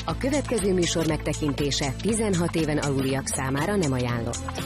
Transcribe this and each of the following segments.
A következő műsor megtekintése 16 éven aluliak számára nem ajánlott.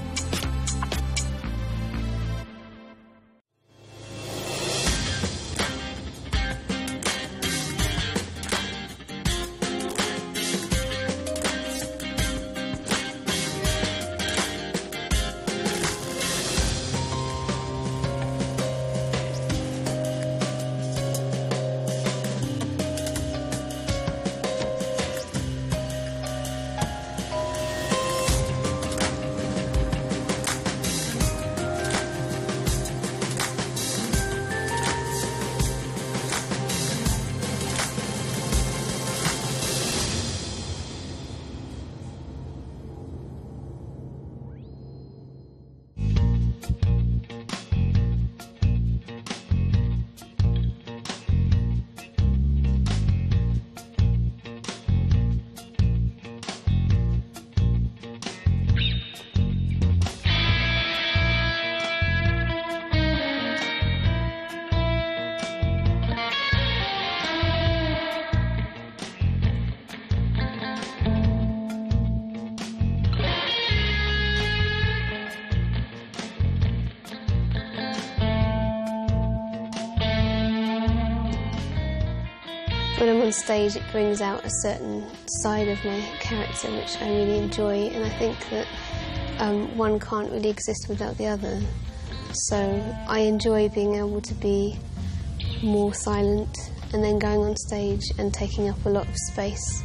When I'm on stage, it brings out a certain side of my character which I really enjoy, and I think that one can't really exist without the other. So I enjoy being able to be more silent and then going on stage and taking up a lot of space.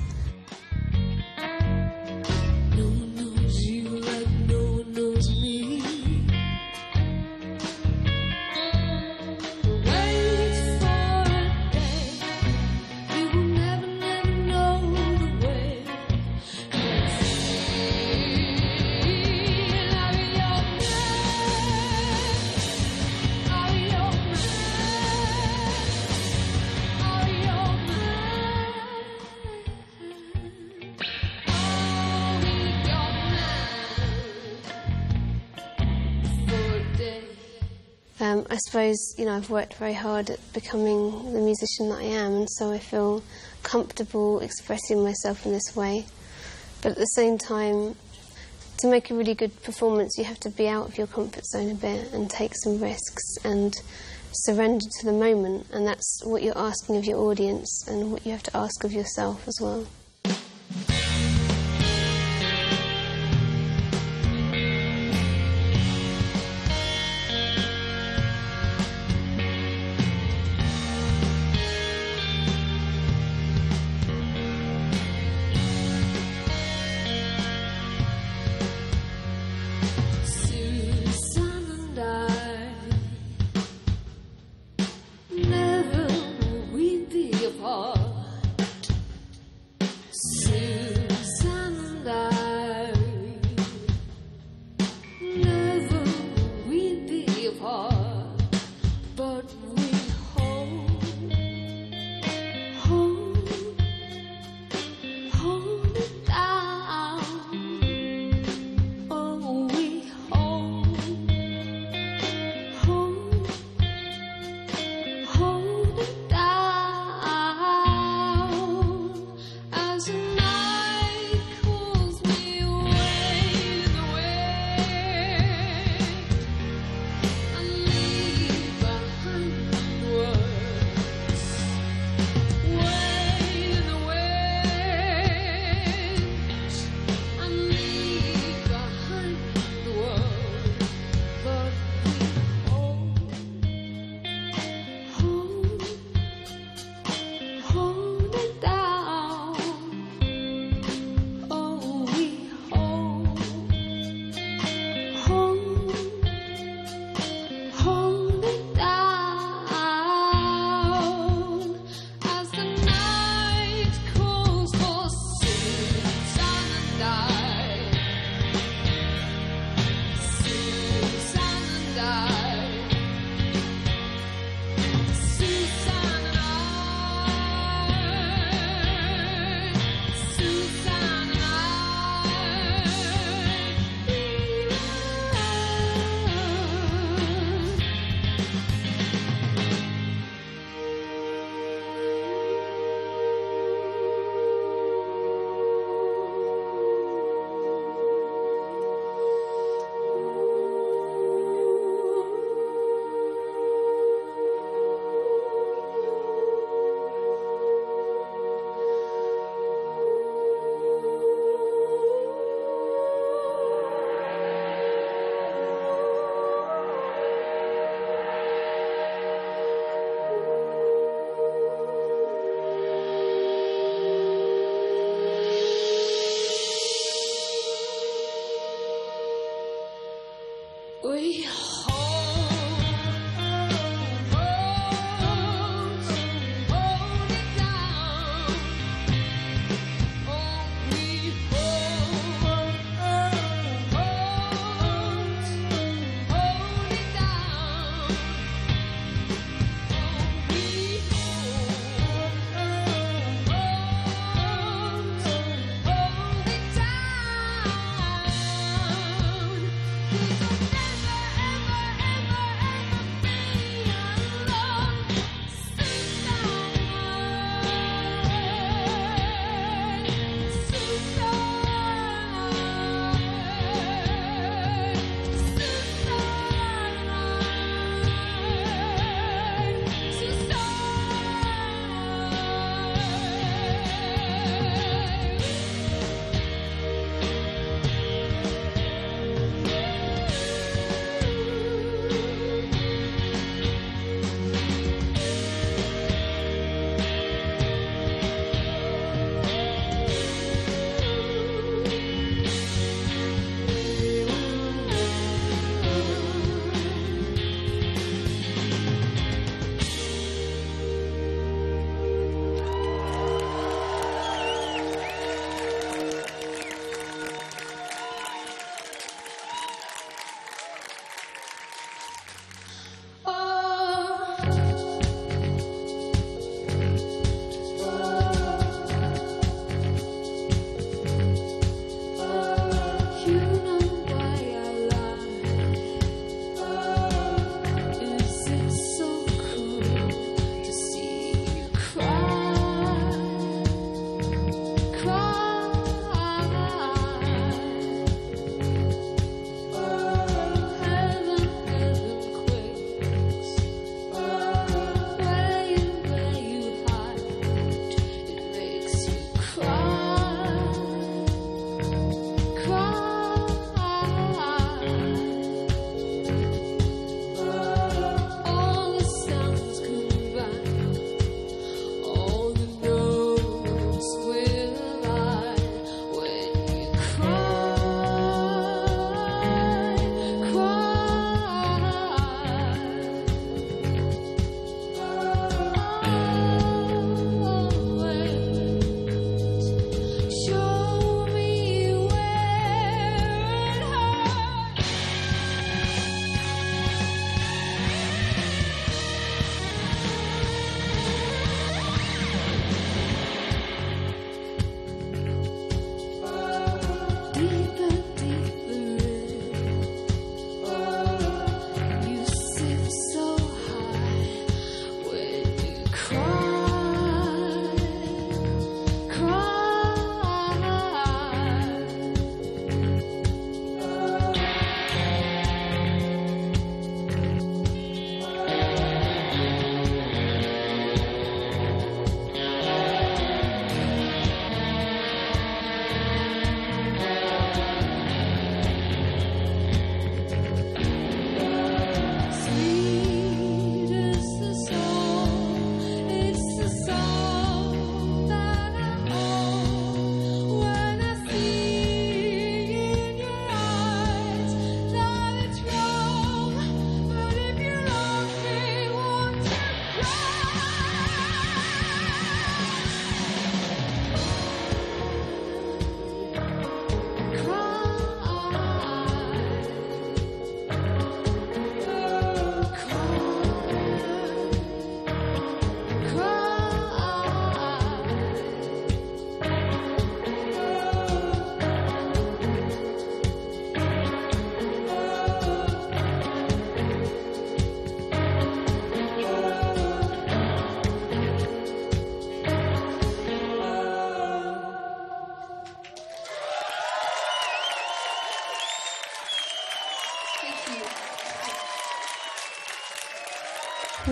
I suppose, I've worked very hard at becoming the musician that I am, and so I feel comfortable expressing myself in this way. But at the same time, to make a really good performance, you have to be out of your comfort zone a bit and take some risks and surrender to the moment, and that's what you're asking of your audience and what you have to ask of yourself as well.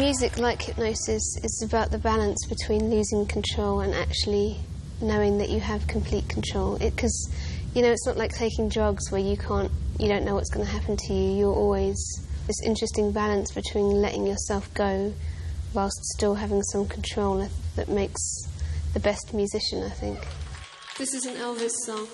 Music, like hypnosis, is about the balance between losing control and actually knowing that you have complete control. Because, it's not like taking drugs where you don't know what's going to happen to you. You're always this interesting balance between letting yourself go whilst still having some control that makes the best musician, I think. This is an Elvis song.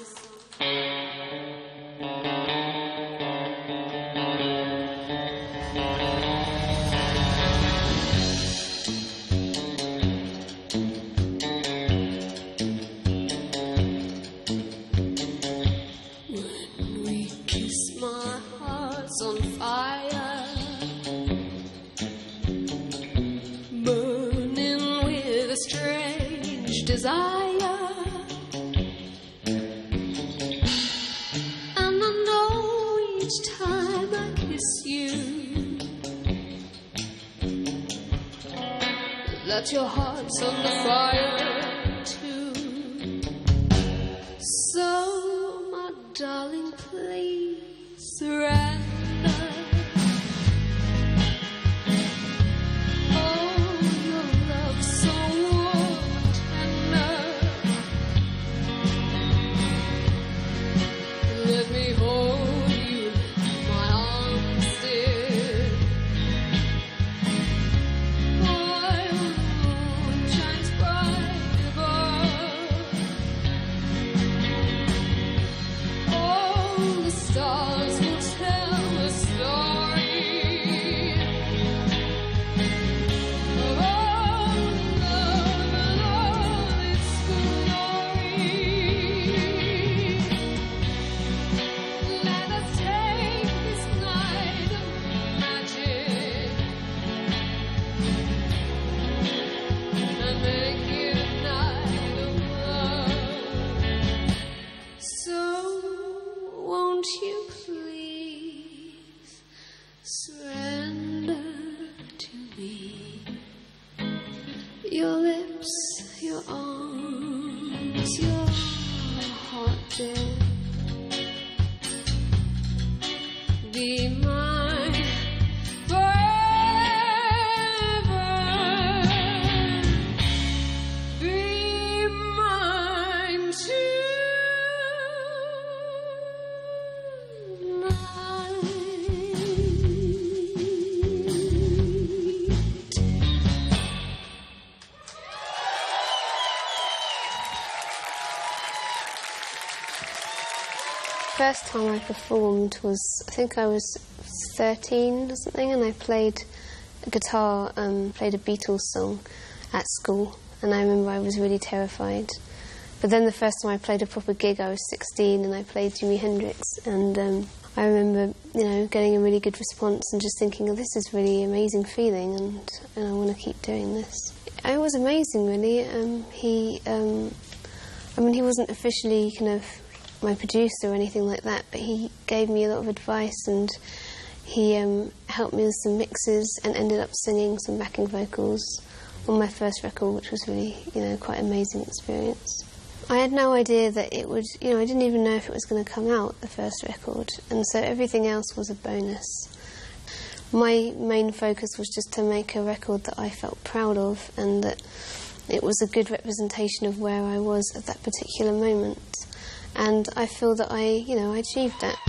Desire, and I know each time I kiss you that your heart's under fire too. So, my darling, please surrender. Your lips, your arms, your heart, dear. Be mine forever. Be mine First time I performed was, I think I was 13 or something, and I played a guitar, played a Beatles song at school, and I remember I was really terrified. But then the first time I played a proper gig, I was 16, and I played Jimi Hendrix, and I remember, getting a really good response and just thinking, oh, this is really amazing feeling, and I want to keep doing this. It was amazing, really. He wasn't officially kind of my producer or anything like that, but he gave me a lot of advice, and he helped me with some mixes and ended up singing some backing vocals on my first record, which was really, quite an amazing experience. I had no idea that it would, I didn't even know if it was going to come out, the first record, and so everything else was a bonus. My main focus was just to make a record that I felt proud of, and that it was a good representation of where I was at that particular moment. And I feel that I achieved that.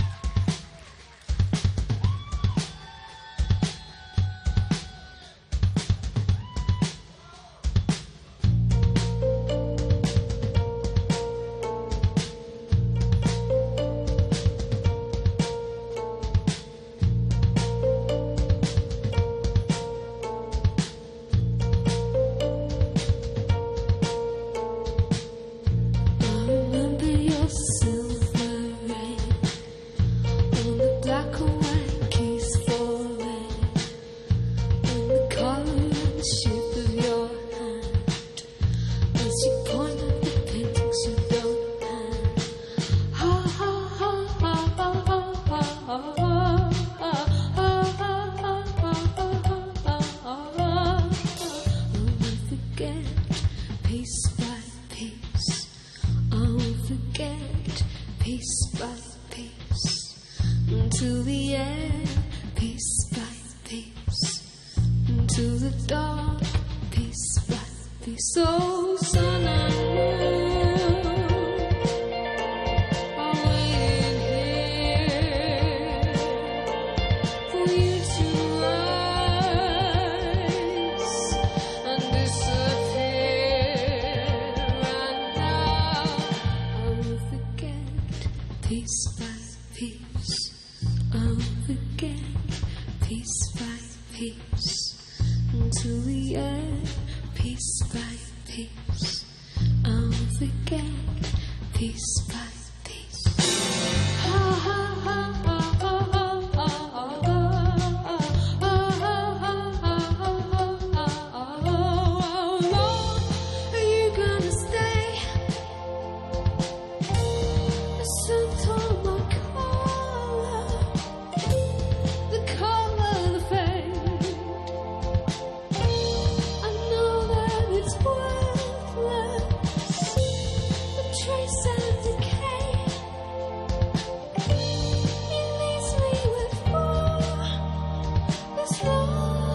So sun and moon are waiting here for you to rise and disappear. And now I will forget piece by piece. I will forget piece by piece until the end. Piece by piece, I'll forget piece by piece. Ha ha ha ha ha ha ha ha ha. How long are you gonna stay? The scent on my collar, the color, the fade. I know that it's worthless, the trace and decay. It leaves me with this love.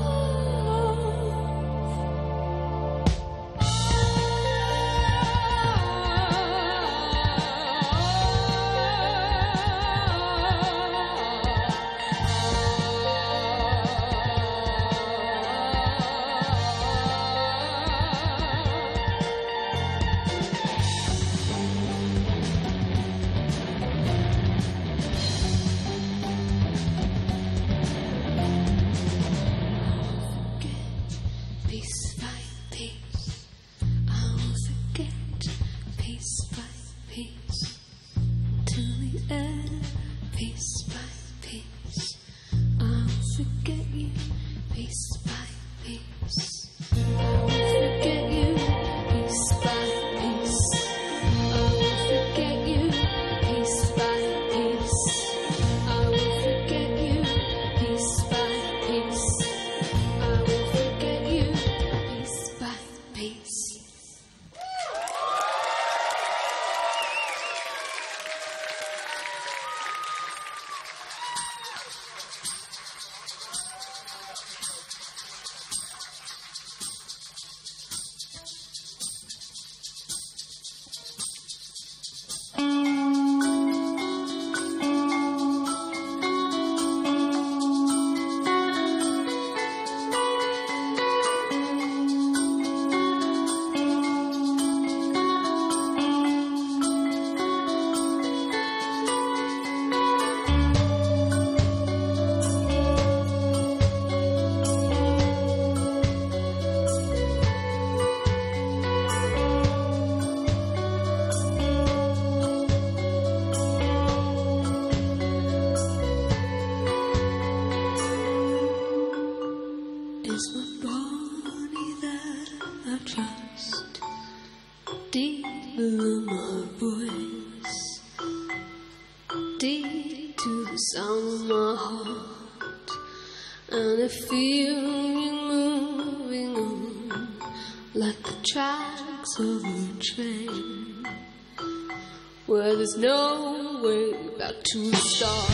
Piece by piece, I will forget piece by piece till the end. Piece by piece, I will forget you. Piece by piece, I will forget you. Piece by piece, I will forget you. Piece by piece, I will forget you. Piece by piece, I will forget you. Piece by piece. It's my body that I trust, deep below my voice, deep to the sound of my heart, and I feel you moving on like the tracks of a train, where there's no way back to the start.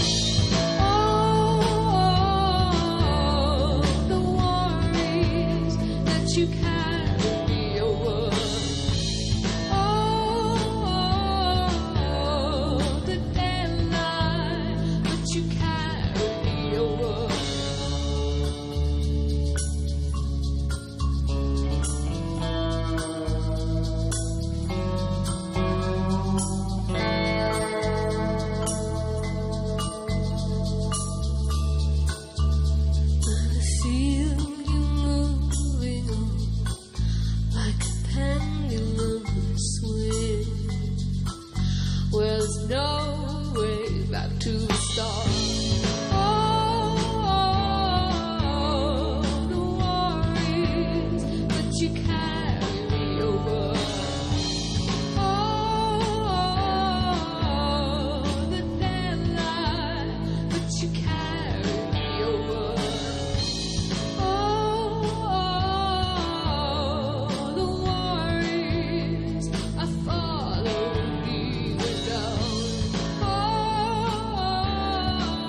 You carry me over. Oh, the deadline that you carry me over. I feel you moving on like a pendulum swing, where there's no way back to the start. Oh, the worries that you carry me over. Oh, the deadline that you carry me over. The worries I follow you down.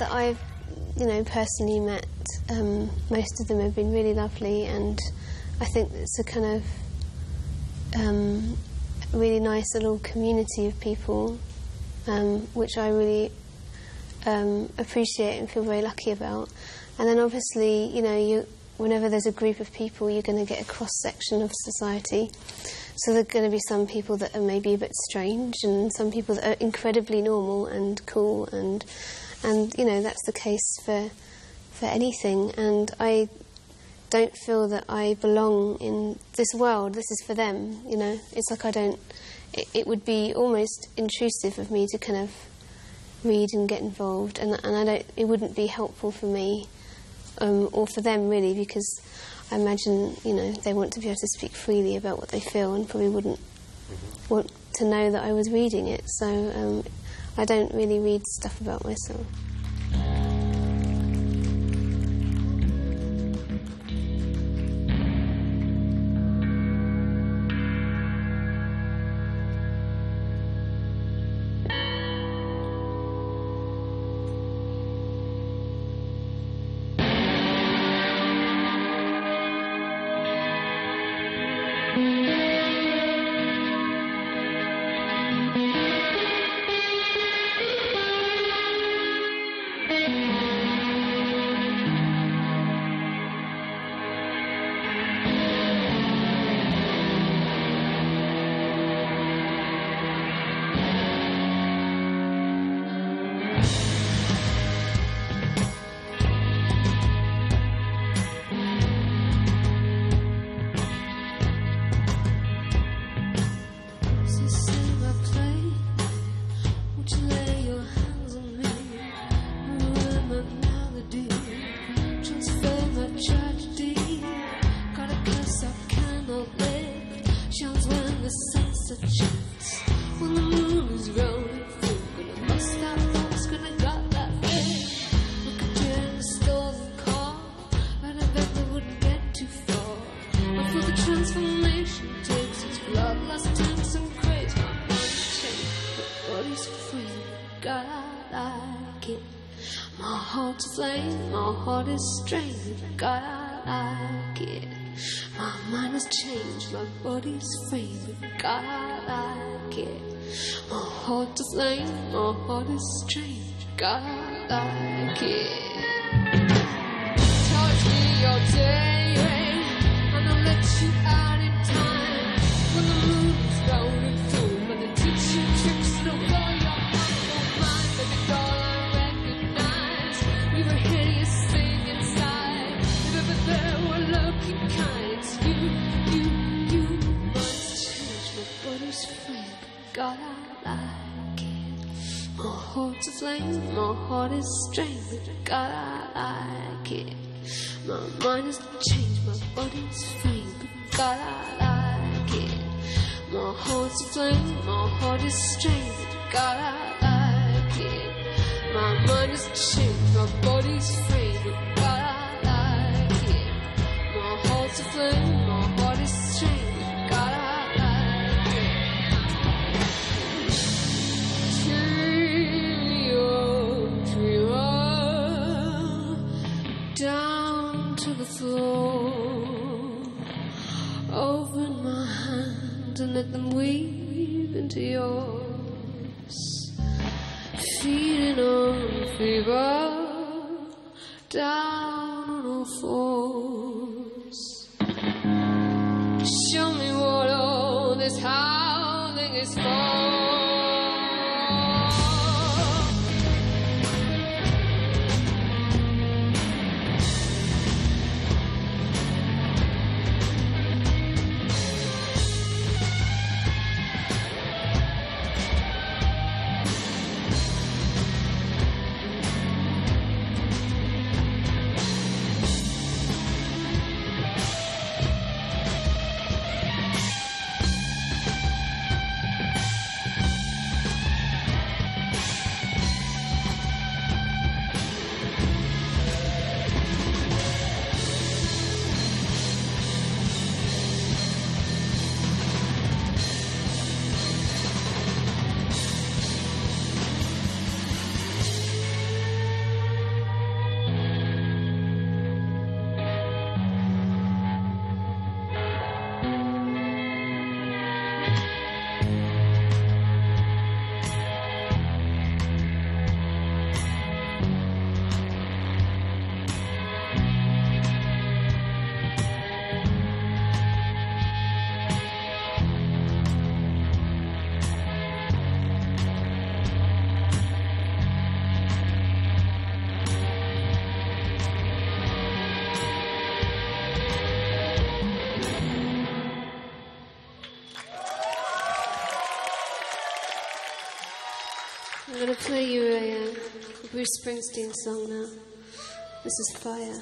that I've, personally met, most of them have been really lovely, and I think it's a kind of really nice little community of people, which I really appreciate and feel very lucky about. And then obviously, whenever there's a group of people, you're going to get a cross-section of society. So there are going to be some people that are maybe a bit strange, and some people that are incredibly normal and cool, and that's the case for anything. And I don't feel that I belong in this world. This is for them, It's like I don't... It would be almost intrusive of me to kind of read and get involved, and I don't... It wouldn't be helpful for me or for them, really, because I imagine, they want to be able to speak freely about what they feel and probably wouldn't want to know that I was reading it. So I don't really read stuff about myself. Strange, God, I like it. My mind has changed, my body's frame. God, I like it. My heart is flame, my heart is strange. God, I like it. Touch me all day, and I'll let you out in time. When the moon's rolling through, when they teach you tricks, it'll blow your mind. Baby doll, I recognize we were hideous things. There were looking kind. It's you must change. My body's frame, God, I like it. My heart's aflame, my heart is strange. God, I like it. My mind has changed, my body's frame, God, I like it. My heart's aflame, my heart is strange. God, I like it. My mind has changed, my body's frame, God, I heart's a flame, my heart is strange. God, I like it. Turn me up, dreamer, down to the floor. Open my hands and let them weave into yours. Feeding on fever, down on all fours. Show me what all this howling is for. Bruce Springsteen song now. This is Fire.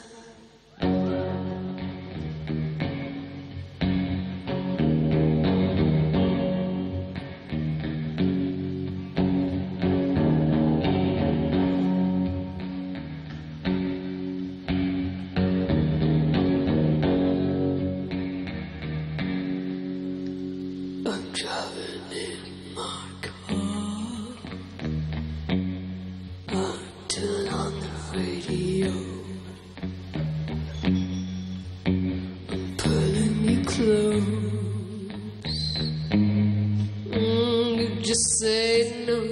I'm driving in my car. I turn on the radio. I'm pulling you close. You just say no.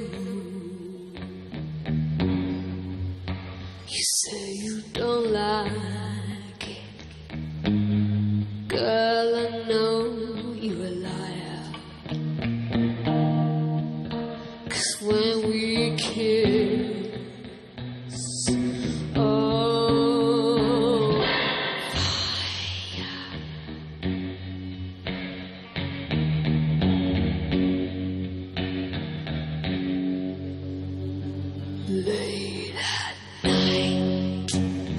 You say you don't like it. Girl, I know you a liar. 'Cause when we kiss, oh, fire. Late at night,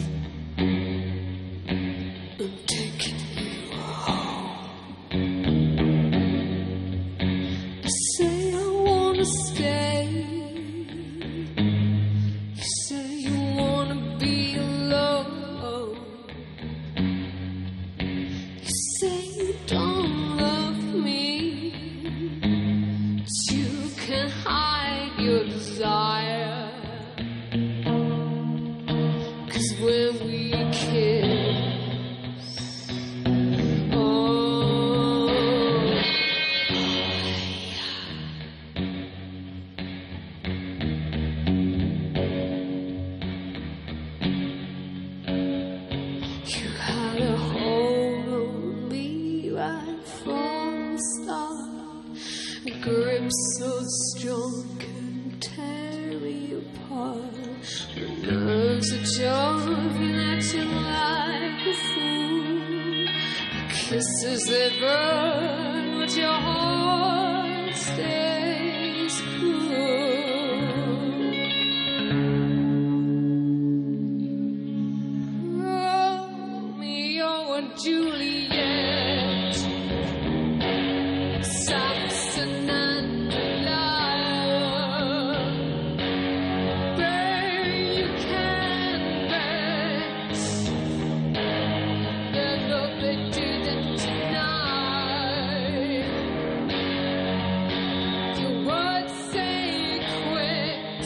I'm taking you home. I say I wanna stay. You say you wanna be alone. You say you don't love me, but you can hide your desire. 'Cause when we kiss, oh, you had a hold on me right from the start. A grip so strong couldn't tear me apart. The nerves are jumping at you like a fool. The kisses they burn, but your heart stays cool. Romeo and Juliet, Samson and Delilah. Babe, you can bet their love they didn't deny. Your words say quit,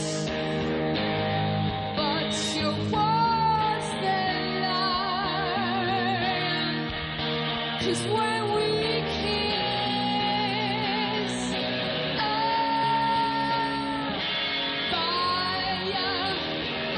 but your words they lie. 'Cause when we kiss, oh, fire, oh,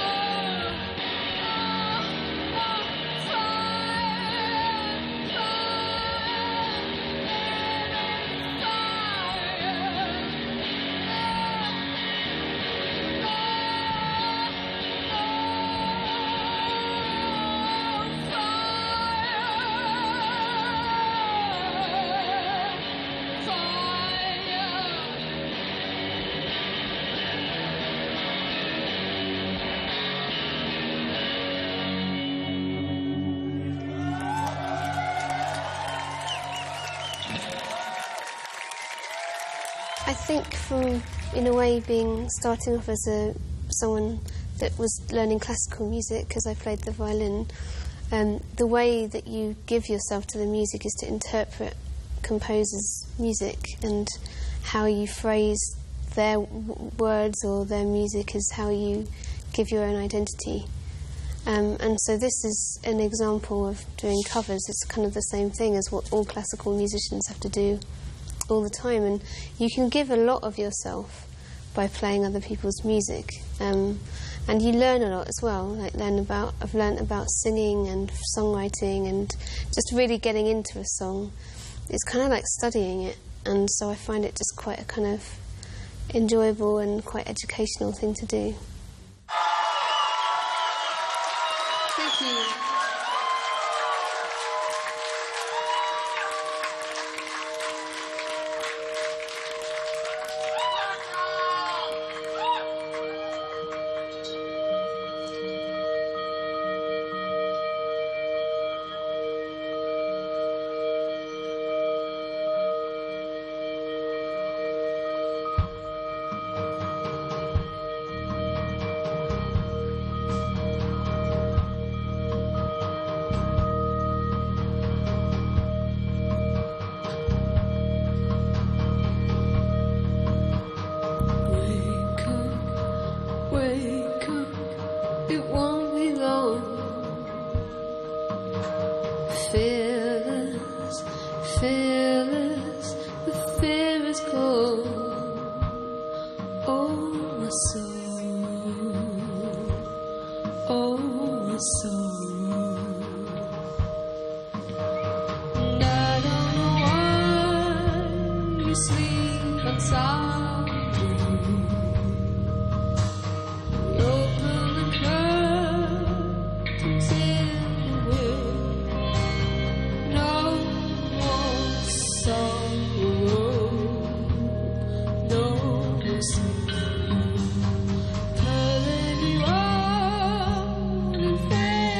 I think from, in a way, starting off as someone that was learning classical music, because I played the violin, the way that you give yourself to the music is to interpret composers' music, and how you phrase their words or their music is how you give your own identity. And so this is an example of doing covers. It's kind of the same thing as what all classical musicians have to do all the time, and you can give a lot of yourself by playing other people's music, and you learn a lot as well. I've learned about singing and songwriting, and just really getting into a song. It's kind of like studying it, and so I find it just quite a kind of enjoyable and quite educational thing to do. Thank you. more sorrow. And I don't know why you sleep inside me. You open the curtains in the wind. No more sorrow. No more sorrow. Turning you on and fade.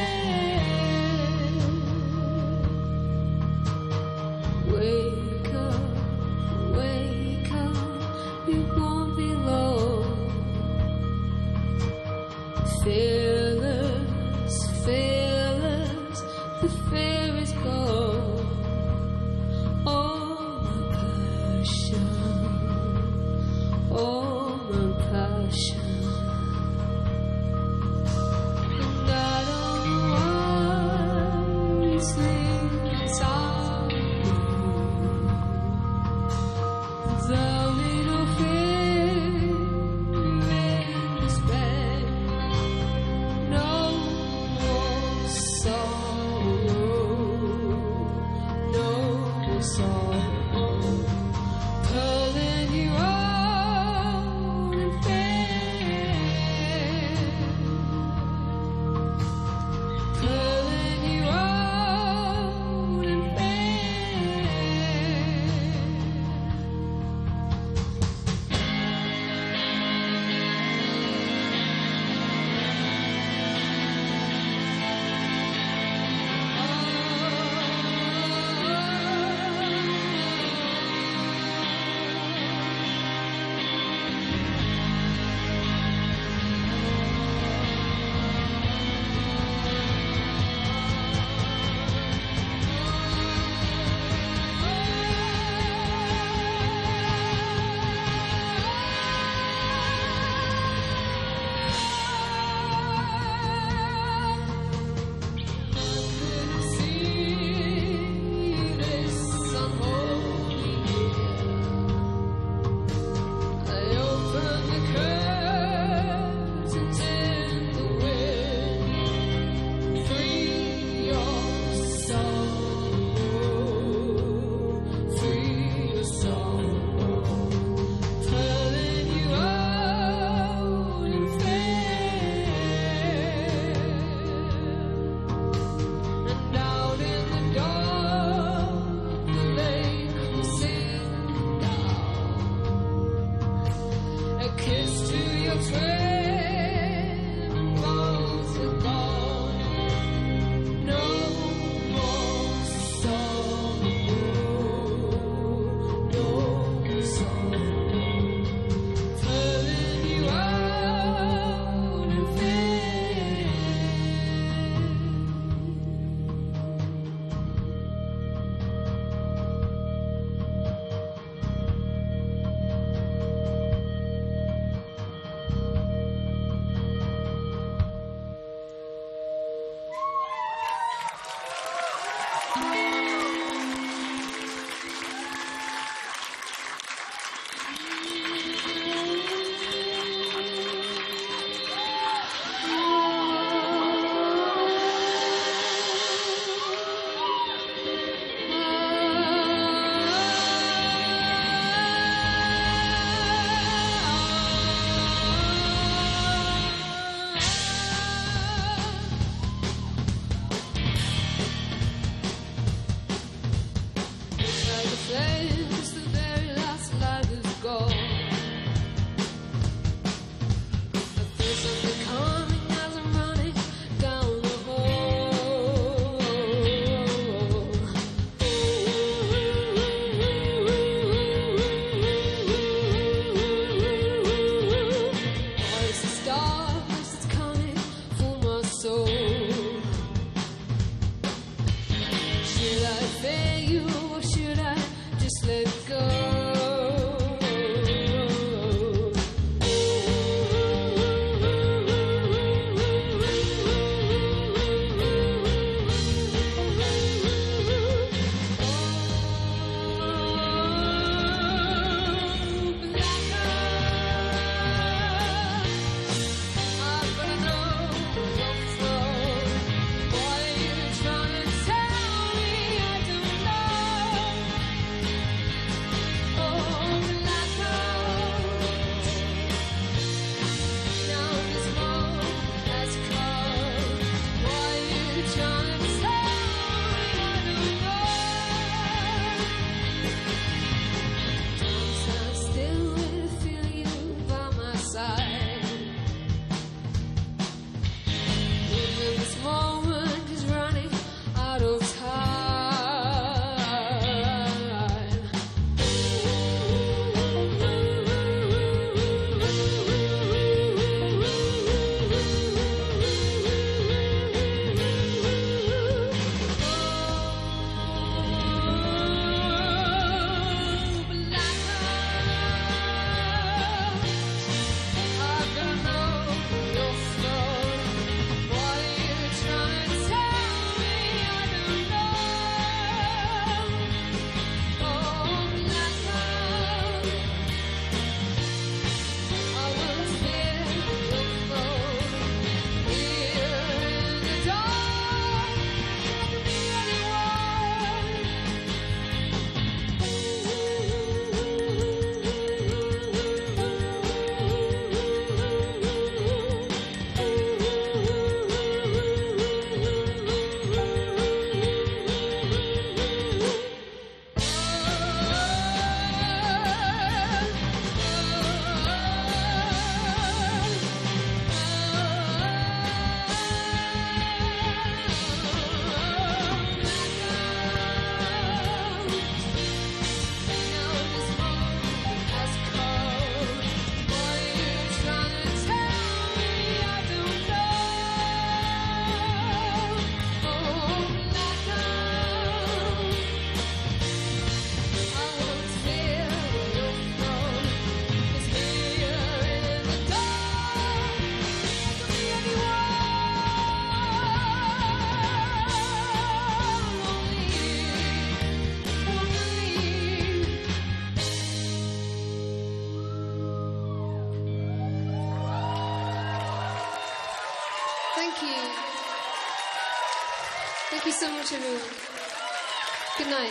Thank you so much, everyone. Good night.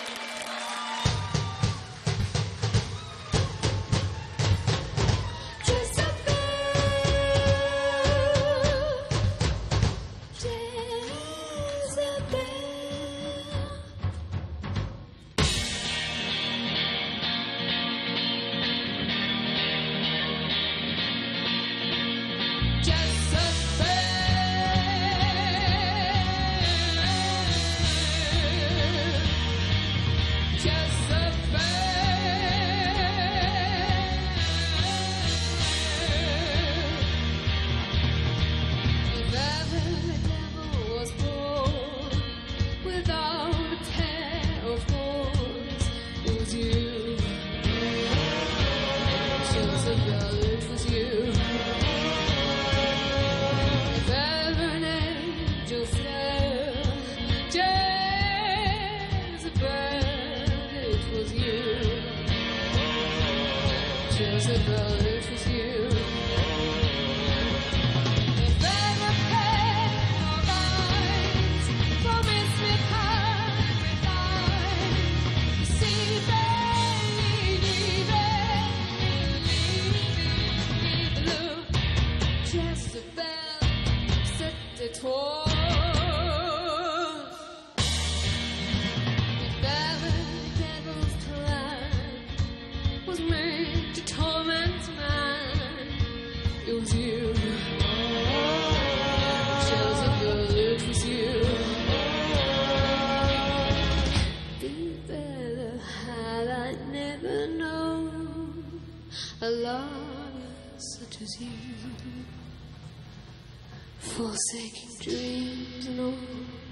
Forsaking dreams and all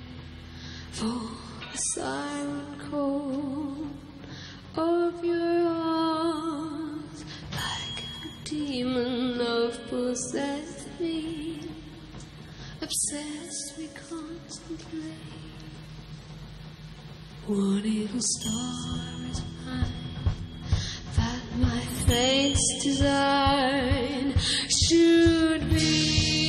for the siren call of your arms, like a demon of possessed me, obsessed we constantly. One evil star is mine, that my fate's design should be.